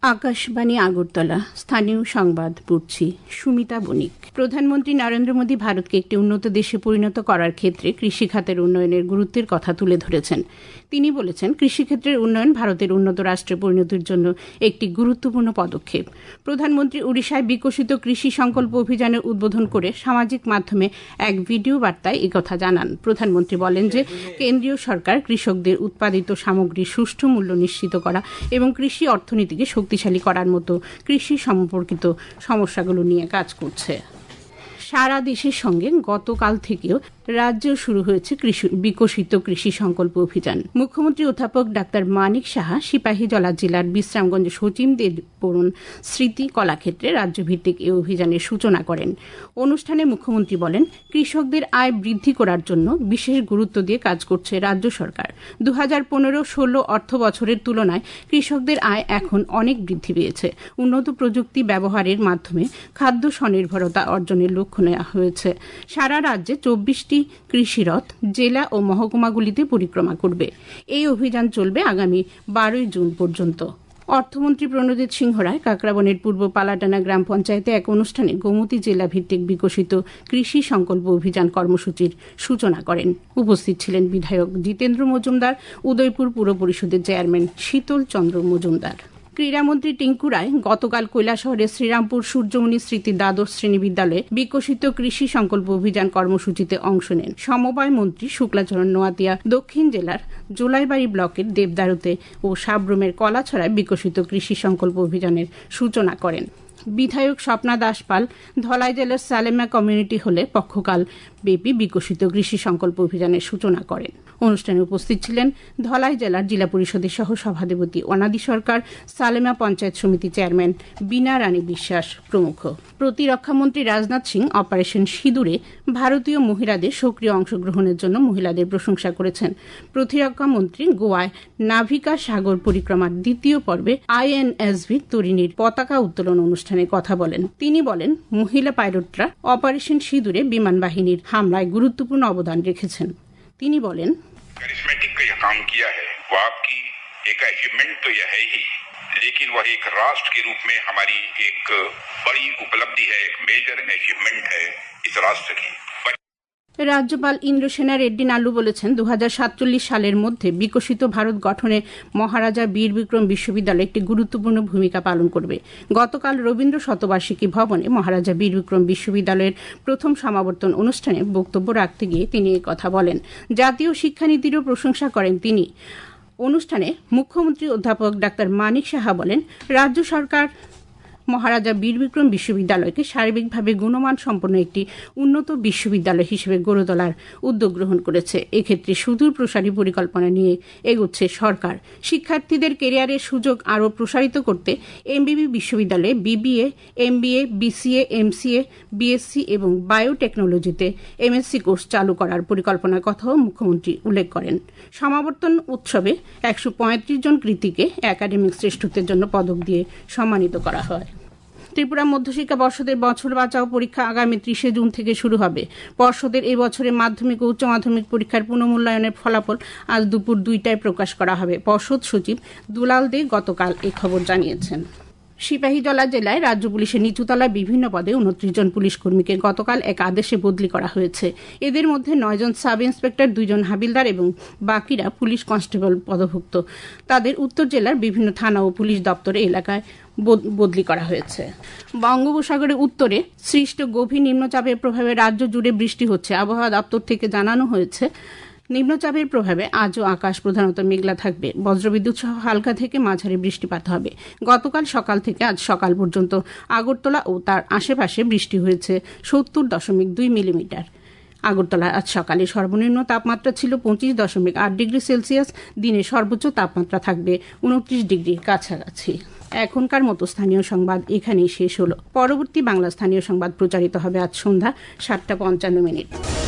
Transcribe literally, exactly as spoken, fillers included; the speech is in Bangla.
আকাশবাণী আগরতলা স্থানীয় সংবাদ পড়ছি সুমিতা বণিক। প্রধানমন্ত্রী নরেন্দ্র মোদী ভারতকে একটি উন্নত দেশে পরিণত করার ক্ষেত্রে কৃষি খাতের উন্নয়নের গুরুত্বের কথা তুলে ধরেছেন। তিনি বলেছেন, কৃষিক্ষেত্রের উন্নয়ন ভারতের উন্নত রাষ্ট্রে পরিণতির জন্য একটি গুরুত্বপূর্ণ পদক্ষেপ। প্রধানমন্ত্রী ওড়িশায় বিকশিত কৃষি সংকল্প অভিযানের উদ্বোধন করে সামাজিক মাধ্যমে এক ভিডিও বার্তায় একথা জানান। প্রধানমন্ত্রী বলেন যে, কেন্দ্রীয় সরকার কৃষকদের উৎপাদিত সামগ্রীর সুষ্ঠু মূল্য নিশ্চিত করা এবং কৃষি অর্থনীতিকে শক্তিশালী করার মতো কৃষি সম্পর্কিত সমস্যাগুলো নিয়ে কাজ করছে। সারা দেশের সঙ্গে গতকাল থেকেও রাজ্যে শুরু হয়েছে কৃষি বিকশিত কৃষি সংকল্প অভিযান। মুখ্যমন্ত্রী অধ্যাপক ডাক্তার মানিক সাহা সিপাহীজলা জেলার বিশ্রামগঞ্জ সচিমদের পূরণ স্মৃতি কলাক্ষেত্রে রাজ্যভিত্তিক এই অভিযানের সূচনা করেন। অনুষ্ঠানে মুখ্যমন্ত্রী বলেন, কৃষকদের আয় বৃদ্ধি করার জন্য বিশেষ গুরুত্ব দিয়ে কাজ করছে রাজ্য সরকার। দু হাজার পনেরো ষোলো অর্থ বছরের তুলনায় কৃষকদের আয় এখন অনেক বৃদ্ধি পেয়েছে। উন্নত প্রযুক্তি ব্যবহারের মাধ্যমে খাদ্য স্বনির্ভরতা অর্জনের লক্ষ্য নেওয়া হয়েছে। সারা রাজ্যে চব্বিশটি কৃষিরথ জেলা ও মহকুমাগুলিতে পরিক্রমা করবে। এই অভিযান চলবে আগামী বারোই জুন পর্যন্ত। অর্থমন্ত্রী প্রণজিৎ সিংহ রায় কাকরাবনের পূর্ব পালাটানা গ্রাম পঞ্চায়েতে এক অনুষ্ঠানে গোমতী জেলা ভিত্তিক বিকশিত কৃষি সংকল্প অভিযান কর্মসূচির সূচনা করেন। উপস্থিত ছিলেন বিধায়ক জিতেন্দ্র মজুমদার, উদয়পুর পুর পরিষদের চেয়ারম্যান শীতল চন্দ্র মজুমদার। ক্রীড়ামন্ত্রী টিঙ্কু রায় গতকাল কৈলাসহরের শ্রীরামপুর সূর্যমণি স্মৃতি দ্বাদশ শ্রেণী বিদ্যালয়ে বিকশিত কৃষি সংকল্প অভিযান কর্মসূচিতে অংশ নেন। সমবায় মন্ত্রী শুক্লাচরণ নোয়াতিয়া দক্ষিণ জেলার জোলাইবাড়ি ব্লকের দেবদারুতে ও সাব্রমের কলাছড়ায় বিকশিত কৃষি সংকল্প অভিযানের সূচনা করেন। বিধায়ক স্বপ্না দাস পাল ধলাই জেলার সালেমা কমিউনিটি হলে পক্ষকাল ব্যাপী বিকশিত কৃষি সংকল্প অভিযানের সূচনা করেন। অনুষ্ঠানে উপস্থিত ছিলেন ধলাই জেলার জেলা পরিষদের সহ সভাধিপতি অনাদি সরকার, সালেমা পঞ্চায়েত সমিতি চেয়ারম্যান বীণা রানী বিশ্বাস প্রমুখ। প্রতিরক্ষামন্ত্রী রাজনাথ সিং অপারেশন সিঁদুরে ভারতীয় মহিলাদের সক্রিয় অংশগ্রহণের জন্য মহিলাদের প্রশংসা করেছেন। প্রতিরক্ষামন্ত্রী গোয়ায় নাভিকা সাগর পরিক্রমার দ্বিতীয় পর্বে আইএনএসভি তরিণীর পতাকা উত্তোলন অনুষ্ঠানে কথা বলেন। তিনি বলেন, মহিলা পাইলটরা অপারেশন সিঁদুরে বিমান বাহিনীর হামলায় গুরুত্বপূর্ণ অবদান রেখেছেন। তিনি বলেন, करिश्मेटिक का यह काम किया है वो आपकी एक अचीवमेंट तो यह है ही, लेकिन वह एक राष्ट्र के रूप में हमारी एक बड़ी उपलब्धि है, एक मेजर अचीवमेंट है इस राष्ट्र की। রাজ্যপাল ইন্দ্রসেনা রেড্ডি নাল্লু বলেছেন, দু হাজার সাতচল্লিশ সালের মধ্যে বিকশিত ভারত গঠনে মহারাজা বীর বিক্রম বিশ্ববিদ্যালয় একটি গুরুত্বপূর্ণ ভূমিকা পালন করবে। গতকাল রবীন্দ্র শতবার্ষিকী ভবনে মহারাজা বীর বিক্রম বিশ্ববিদ্যালয়ের প্রথম সমাবর্তন অনুষ্ঠানে বক্তব্য রাখতে গিয়ে তিনি কথা বলেন। জাতীয় শিক্ষানীতিরও প্রশংসা করেন তিনি। অনুষ্ঠানে মুখ্যমন্ত্রী অধ্যাপক ডাক্তার মানিক সাহা বলেন, রাজ্য সরকার মহারাজা বীর বিক্রম বিশ্ববিদ্যালয়কে সার্বিকভাবে গুণমান সম্পন্ন একটি উন্নত বিশ্ববিদ্যালয় হিসেবে গড়ে তোলার উদ্যোগ গ্রহণ করেছে। এক্ষেত্রে সুদূর প্রসারী পরিকল্পনা নিয়ে এগোচ্ছে সরকার। শিক্ষার্থীদের কেরিয়ারের সুযোগ আরও প্রসারিত করতে এমবিবি বিশ্ববিদ্যালয়ে BBA, MBA, BCA, MCA, BSc এবং বায়োটেকনোলজিতে এমএসসি কোর্স চালু করার পরিকল্পনার কথাও মুখ্যমন্ত্রী উল্লেখ করেন। সমাবর্তন উৎসবে একশো পঁয়ত্রিশ জন কৃতীকে একাডেমিক শ্রেষ্ঠত্বের জন্য পদক দিয়ে সম্মানিত করা হয়। ত্রিপুরা মধ্যশিক্ষা পর্ষদের বছর বাঁচাও পরীক্ষা আগামী ত্রিশে জুন থেকে শুরু হবে। পর্ষদের এই বছরের মাধ্যমিক ও উচ্চ মাধ্যমিক পরীক্ষার পুনঃমূল্যায়নের ফলাফল আজ দুপুর দুইটায় প্রকাশ করা হবে। পর্ষদ সচিব দুলাল দে গতকাল এই খবর জানিয়েছেন। সিপাহীজলা জেলায় রাজ্য পুলিশের নিচুতলায় বিভিন্ন পদে উনত্রিশ জন পুলিশ কর্মীকে গতকাল এক আদেশে বদলি করা হয়েছে। এদের মধ্যে নয় জন সাব ইন্সপেক্টর, দুইজন হাবিলদার এবং বাকিরা পুলিশ কনস্টেবল পদভুক্ত। তাদের উত্তর জেলার বিভিন্ন থানা ও পুলিশ দপ্তরে এলাকায় বদলি করা হয়েছে। বঙ্গোপসাগরের উত্তরে সৃষ্ট গভীর নিম্নচাপের প্রভাবে রাজ্য জুড়ে বৃষ্টি হচ্ছে। আবহাওয়া দপ্তর থেকে জানানো হয়েছে, নিম্নচাপের প্রভাবে আজও আকাশ প্রধানত মেঘলা থাকবে। বজ্রবিদ্যুৎ সহ হালকা থেকে মাঝারি বৃষ্টিপাত হবে। গতকাল সকাল থেকে আজ সকাল পর্যন্ত আগরতলা ও তার আশেপাশে বৃষ্টি হয়েছে সত্তর দশমিক দুই মিলিমিটার। আগরতলা আজ সকালে সর্বনিম্ন তাপমাত্রা ছিল পঁচিশ দশমিক আট ডিগ্রি সেলসিয়াস। দিনে সর্বোচ্চ তাপমাত্রা থাকবে উনত্রিশ ডিগ্রির কাছাকাছি। এখনকার মতো স্থানীয় সংবাদ এখানেই শেষ হলো। পরবর্তী বাংলা স্থানীয় সংবাদ প্রচারিত হবে আজ সন্ধ্যা সাতটা পঞ্চান্ন মিনিট।